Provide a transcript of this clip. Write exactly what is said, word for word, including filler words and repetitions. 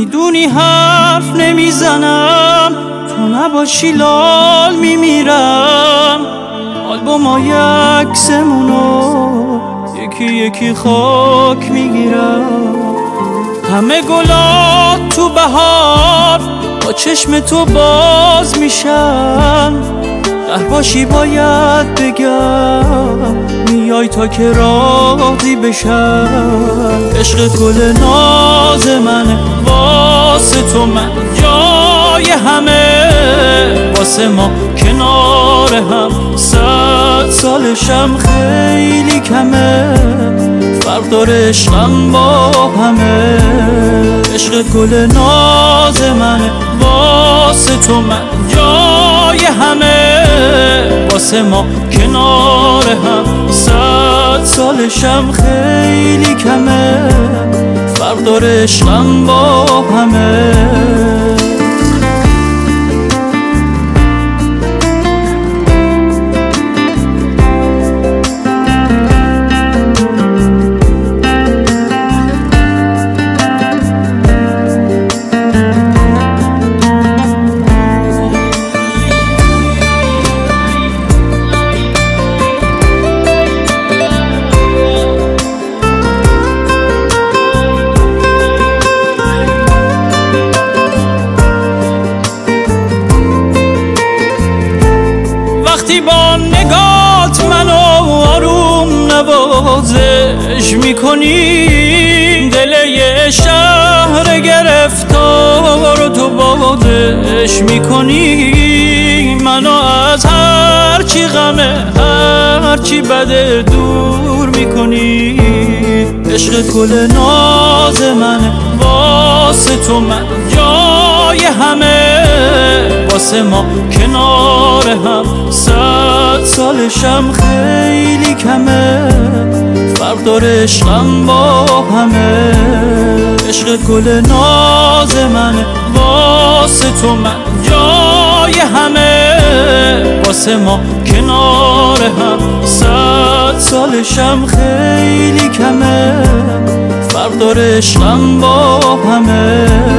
میدونی حرف نمیزنم، تو نباشی لال میمیرم. آلبومای عکسمونو یکی یکی خاک میگیرم. همه گلات تو بهار با چشم تو باز میشن. ده باشی باید بگم میای تا که راضی بشم. عشق گل ناز منه، واسه تو من جای همه. واسه ما کنار هم صد سالشم خیلی کمه. فرق داره عشقم با همه. عشق گل ناز منه، واسه تو من جای همه. واسه ما کنار هم صد سالشم خیلی کمه. فرق داره عشقم با همه. وقتی با نگات منو آروم نوازش میکنی، دل یه شهر گرفتار تو بازش میکنی. منو از هرچی غمه هرچی بده دور میکنی. عشق گل ناز منه، واسه تو من جای همه. واسه ما کنار هم صد سالشم خیلی کمه. فرق داره عشقم با همه. عشق گل ناز منه، واسه تو من جای همه. واسه ما کنار هم صد سالشم خیلی کمه. فرق داره عشقم با همه.